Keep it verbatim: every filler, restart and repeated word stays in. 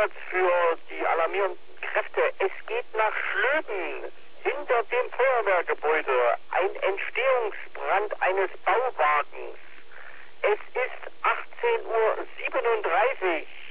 Einsatz für die alarmierenden Kräfte. Es geht nach Schlöben. Hinter dem Feuerwehrgebäude ein Entstehungsbrand eines Bauwagens. Es ist achtzehn Uhr siebenunddreißig.